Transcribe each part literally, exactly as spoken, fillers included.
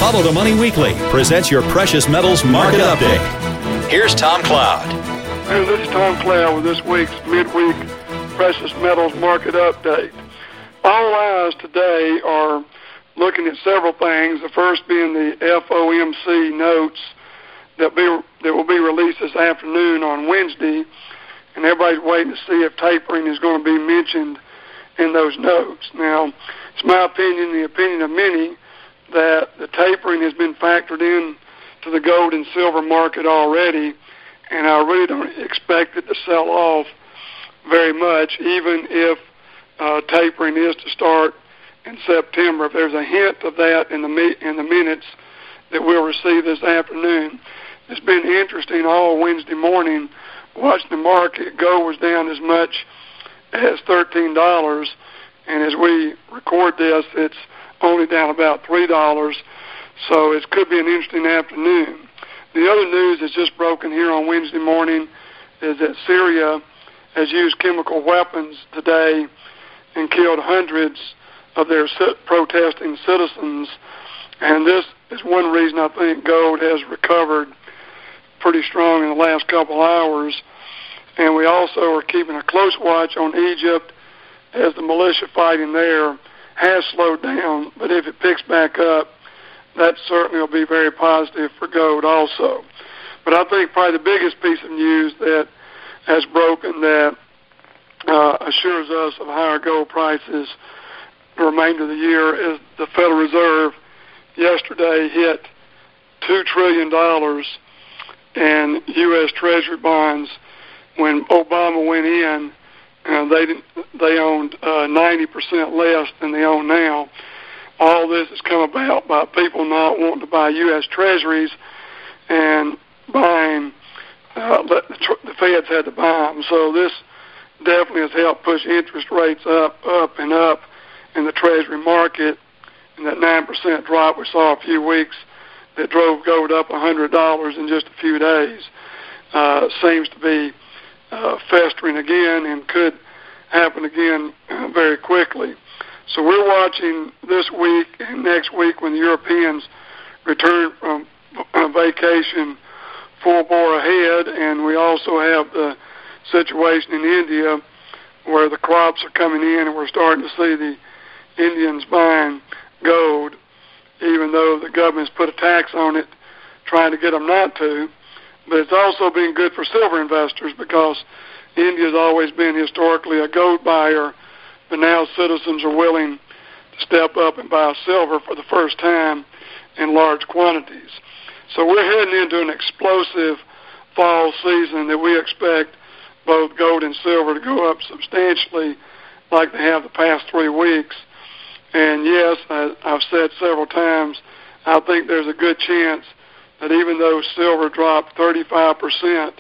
Follow the Money Weekly presents your precious metals market update. Here's Tom Cloud. Hey, this is Tom Cloud with this week's midweek precious metals market update. All eyes today are looking at several things. The first being the F O M C notes that be that will be released this afternoon on Wednesday, and everybody's waiting to see if tapering is going to be mentioned in those notes. Now, it's my opinion, the opinion of many, that the tapering has been factored in to the gold and silver market already, and I really don't expect it to sell off very much, even if uh, tapering is to start in September. If there's a hint of that in the me- in the minutes that we'll receive this afternoon. It's been interesting all Wednesday morning watching the market. Gold was down as much as thirteen dollars, and as we record this, it's only down about three dollars, so it could be an interesting afternoon. The other news that's just broken here on Wednesday morning is that Syria has used chemical weapons today and killed hundreds of their protesting citizens, and this is one reason I think gold has recovered pretty strong in the last couple hours. And we also are keeping a close watch on Egypt as the militia fighting there has slowed down, but if it picks back up, that certainly will be very positive for gold also. But I think probably the biggest piece of news that has broken that uh, assures us of higher gold prices the remainder of the year is the Federal Reserve yesterday hit two trillion dollars in U S Treasury bonds. When Obama went in, uh, they didn't, they owned uh, ninety percent less than they own now. All this has come about by people not wanting to buy U S Treasuries and buying, uh, the, the Feds had to buy them. So this definitely has helped push interest rates up, up, and up in the Treasury market. And that nine percent drop we saw a few weeks that drove gold up one hundred dollars in just a few days uh, seems to be uh, festering again and could happen again uh, very quickly. So we're watching this week and next week when the Europeans return from uh, vacation full bore ahead, and we also have the situation in India where the crops are coming in and we're starting to see the Indians buying gold, even though the government's put a tax on it, trying to get them not to. But it's also been good for silver investors because India's always been historically a gold buyer, but now citizens are willing to step up and buy silver for the first time in large quantities. So we're heading into an explosive fall season that we expect both gold and silver to go up substantially like they have the past three weeks. And yes, I, I've said several times, I think there's a good chance that even though silver dropped thirty-five percent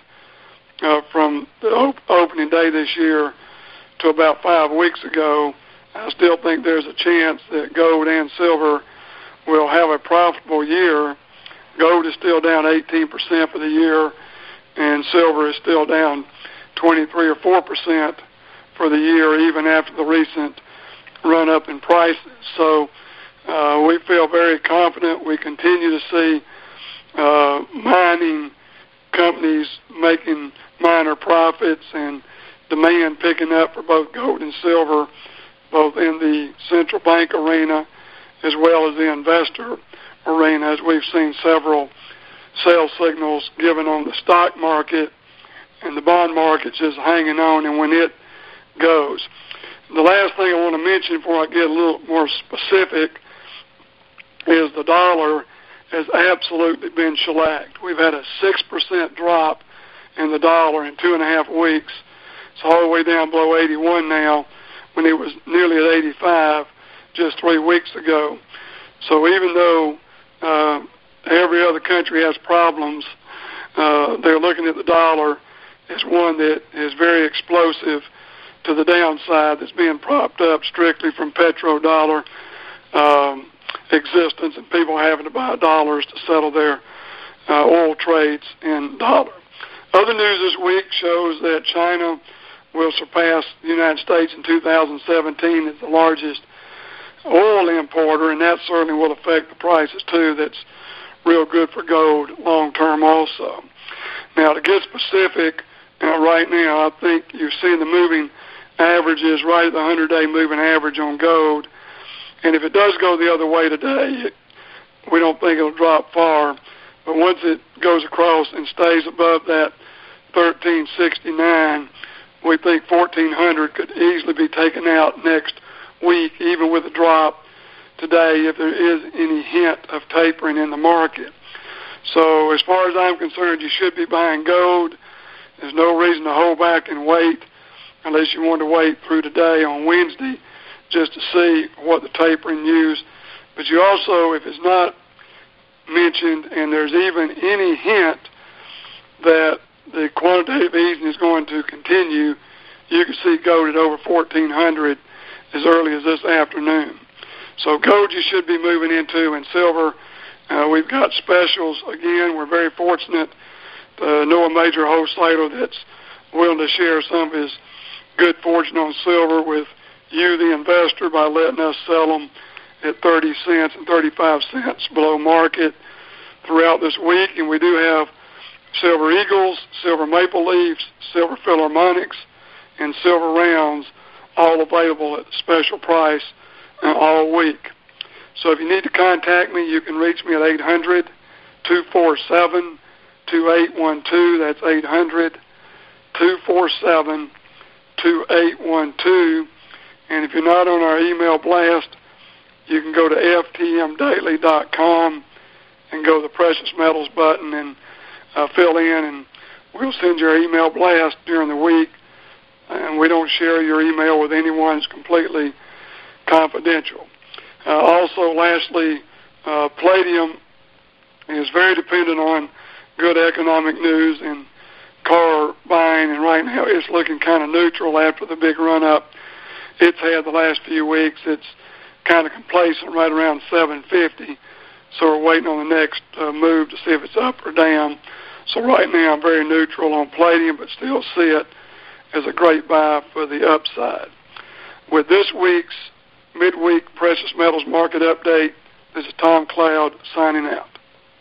uh, from the op- opening day this year to about five weeks ago, I still think there's a chance that gold and silver will have a profitable year. Gold is still down eighteen percent for the year, and silver is still down twenty-three or four percent for the year, even after the recent run up in prices. So uh, we feel very confident. We continue to see uh, mining companies making minor profits and demand picking up for both gold and silver, both in the central bank arena as well as the investor arena, as we've seen several sales signals given on the stock market, and the bond market just hanging on, and when it goes. The last thing I want to mention before I get a little more specific is the dollar has absolutely been shellacked. We've had a six percent drop in the dollar in two and a half weeks. It's all the way down below eighty-one now when it was nearly at eighty-five just three weeks ago. So even though uh, every other country has problems, uh, they're looking at the dollar as one that is very explosive to the downside, that's being propped up strictly from petrodollar um, existence and people having to buy dollars to settle their uh, oil trades in dollar. Other news this week shows that China will surpass the United States in two thousand seventeen as the largest oil importer, and that certainly will affect the prices too. That's real good for gold long term also. Now, to get specific, uh, right now, I think you've seen the moving averages right at the hundred-day moving average on gold. And if it does go the other way today, it, we don't think it'll drop far. But once it goes across and stays above that thirteen sixty-nine, we think fourteen hundred could easily be taken out next week, even with a drop today, if there is any hint of tapering in the market. So as far as I'm concerned, you should be buying gold. There's no reason to hold back and wait unless you want to wait through today on Wednesday just to see what the tapering news. But you also, if it's not mentioned and there's even any hint that the quantitative easing is going to continue, you can see gold at over fourteen hundred as early as this afternoon. So gold you should be moving into, and silver, uh, we've got specials. Again, we're very fortunate to know a major wholesaler that's willing to share some of his good fortune on silver with you, the investor, by letting us sell them at thirty cents and thirty-five cents below market throughout this week. And we do have silver eagles, silver maple leafs, silver philharmonics, and silver rounds all available at special price uh, all week. So if you need to contact me, you can reach me at eight hundred, two four seven, two eight one two. That's eight hundred, two four seven, two eight one two. And if you're not on our email blast, you can go to F T M daily dot com and go to the Precious Metals button and uh, fill in, and we'll send you our email blast during the week. And we don't share your email with anyone. It's completely confidential. Uh, also, lastly, uh, palladium is very dependent on good economic news and car buying, and right now it's looking kind of neutral after the big run-up it's had the last few weeks. It's kind of complacent right around seven fifty, so we're waiting on the next uh, move to see if it's up or down. So right now I'm very neutral on palladium, but still see it as a great buy for the upside. With this week's midweek Precious Metals Market Update, this is Tom Cloud signing out.